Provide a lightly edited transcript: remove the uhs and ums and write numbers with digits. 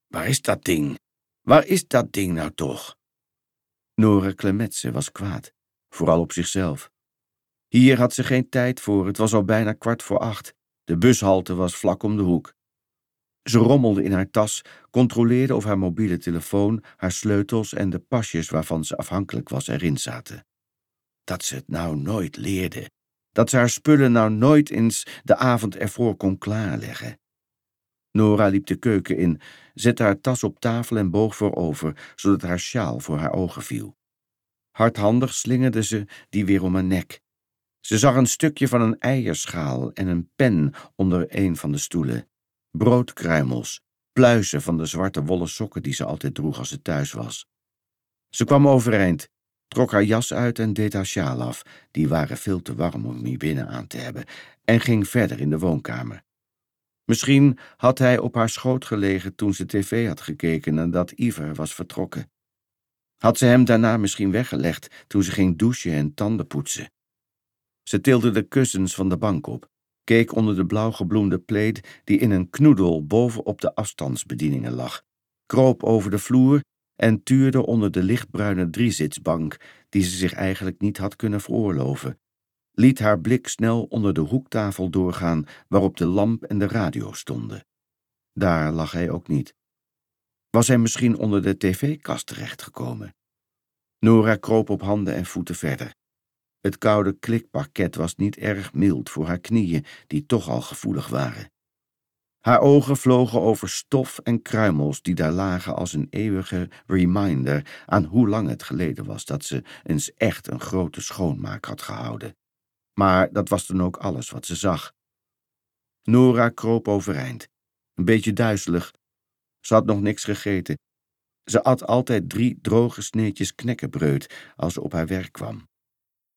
Waar is dat ding? Waar is dat ding nou toch? Nora Clemetse was kwaad, vooral op zichzelf. Hier had ze geen tijd voor, het was al bijna 7:15. De bushalte was vlak om de hoek. Ze rommelde in haar tas, controleerde of haar mobiele telefoon, haar sleutels en de pasjes waarvan ze afhankelijk was erin zaten. Dat ze het nou nooit leerde. Dat ze haar spullen nou nooit eens de avond ervoor kon klaarleggen. Nora liep de keuken in, zette haar tas op tafel en boog voorover, zodat haar sjaal voor haar ogen viel. Hardhandig slingerde ze die weer om haar nek. Ze zag een stukje van een eierschaal en een pen onder een van de stoelen. Broodkruimels, pluizen van de zwarte wollen sokken die ze altijd droeg als ze thuis was. Ze kwam overeind, trok haar jas uit en deed haar sjaal af, die waren veel te warm om hier binnen aan te hebben, en ging verder in de woonkamer. Misschien had hij op haar schoot gelegen toen ze tv had gekeken nadat Iver was vertrokken. Had ze hem daarna misschien weggelegd toen ze ging douchen en tanden poetsen. Ze tilde de kussens van de bank op, keek onder de blauw gebloemde plaid die in een knoedel bovenop de afstandsbedieningen lag, kroop over de vloer en tuurde onder de lichtbruine driezitsbank die ze zich eigenlijk niet had kunnen veroorloven, liet haar blik snel onder de hoektafel doorgaan waarop de lamp en de radio stonden. Daar lag hij ook niet. Was hij misschien onder de tv-kast terechtgekomen? Nora kroop op handen en voeten verder. Het koude klikparket was niet erg mild voor haar knieën, die toch al gevoelig waren. Haar ogen vlogen over stof en kruimels die daar lagen als een eeuwige reminder aan hoe lang het geleden was dat ze eens echt een grote schoonmaak had gehouden. Maar dat was dan ook alles wat ze zag. Nora kroop overeind, een beetje duizelig. Ze had nog niks gegeten. Ze at altijd 3 droge sneetjes knekkenbreud als ze op haar werk kwam.